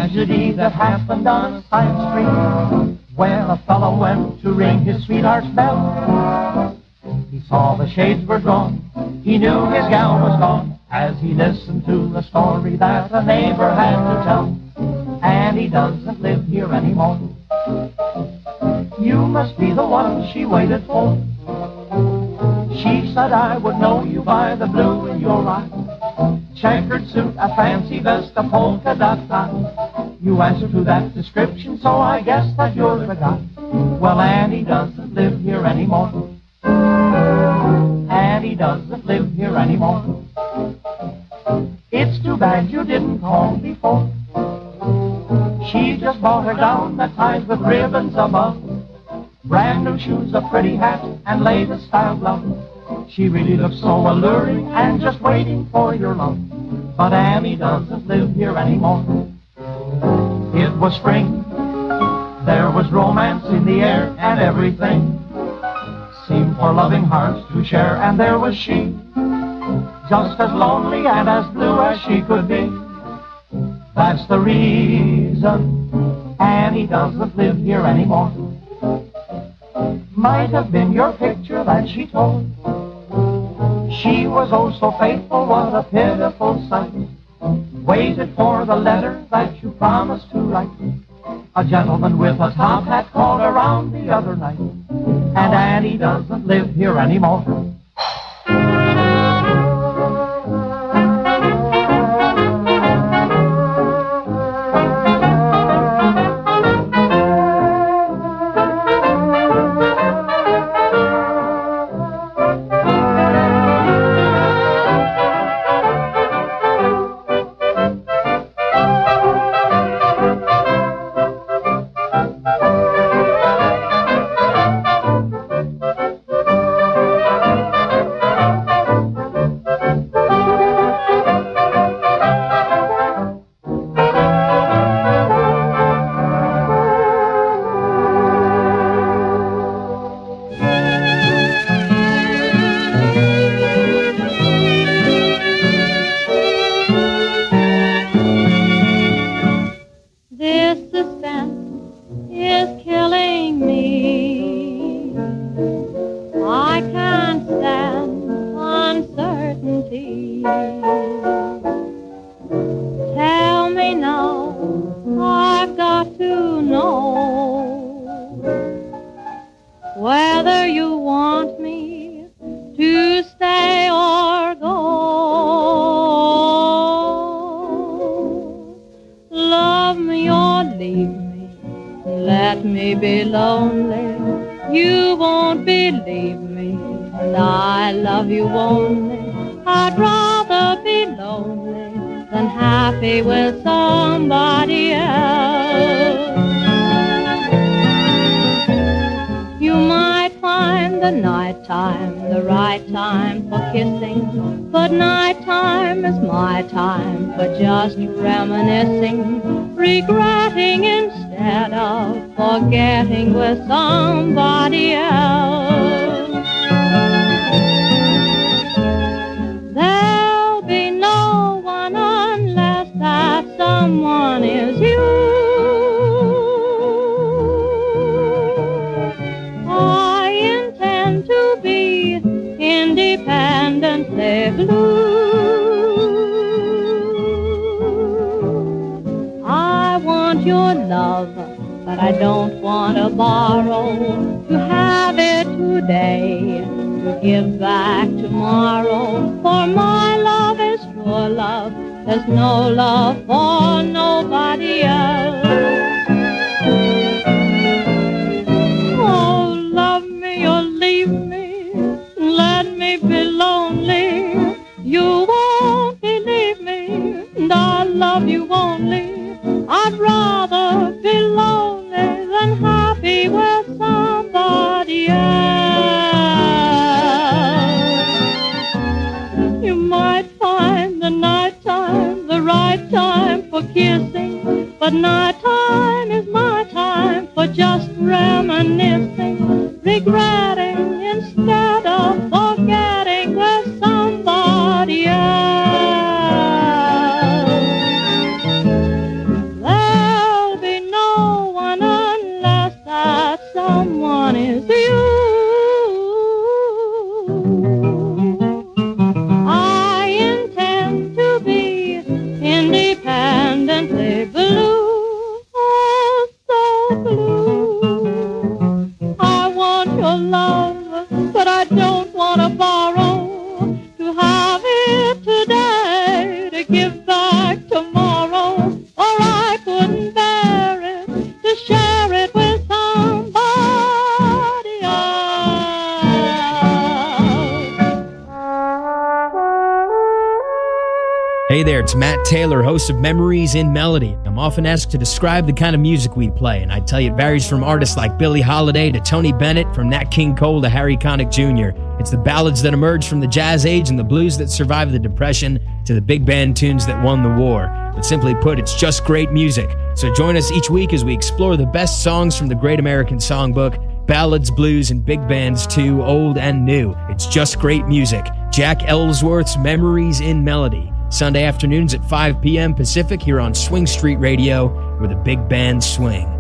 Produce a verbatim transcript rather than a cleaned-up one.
tragedy that happened on a side street when a fellow went to ring his sweetheart's bell. He saw the shades were drawn, he knew his gal was gone, as he listened to the story that a neighbor had to tell. And he doesn't live here anymore. You must be the one she waited for. She said I would know you by the blue in your eyes. Checkered suit, a fancy vest, a polka dot tie. You answer to that description, so I guess that you're the guy. Well, Annie doesn't live here anymore. Annie doesn't live here anymore. It's too bad you didn't call before. She just bought her gown that ties with ribbons above, brand new shoes, a pretty hat, and latest style gloves. She really looks so alluring and just waiting for your love. But Annie doesn't live here anymore. It was spring, there was romance in the air, and everything seemed for loving hearts to share. And there was she, just as lonely and as blue as she could be. That's the reason Annie doesn't live here anymore. Might have been your picture that she told. She was oh so faithful, what a pitiful sight. Waited for the letter that you promised to write. A gentleman with a top hat called around the other night. And Annie doesn't live here anymore. Tell me now, I've got to know whether you want me to stay or go. Love me or leave me, let me be lonely. You won't believe me, and I love you only. I'd rather be lonely than happy with somebody else. You might find the nighttime the right time for kissing, but nighttime is my time for just reminiscing, regretting instead of forgetting with somebody else. There'll be no one unless that someone is you. I intend to be independently blue. I want your love, but I don't want to borrow, to have it today, to give back tomorrow. For my love is true love, there's no love for nobody else. Oh, love me or leave me, let me be lonely. You won't believe me, and I love you only. I'd rather be lonely than happy with somebody else. You might find the nighttime the right time for kissing, but nighttime is my time for just reminiscing, regretting instead of forgetting with somebody else. There simply blue, oh, so blue. I want your love, but I don't want to borrow. To have it today, to give back tomorrow, or I couldn't bear it, to share it with somebody else. Hey there, it's Matt Taylor, host of Memories in Melody. I'm often asked to describe the kind of music we play, and I tell you it varies from artists like Billie Holiday to Tony Bennett, from Nat King Cole to Harry Connick Junior It's the ballads that emerged from the jazz age and the blues that survived the Depression to the big band tunes that won the war. But simply put, it's just great music. So join us each week as we explore the best songs from the Great American Songbook, ballads, blues, and big bands too, old and new. It's just great music. Jack Ellsworth's Memories in Melody. Sunday afternoons at five p.m. Pacific here on Swing Street Radio, where the big bands swing.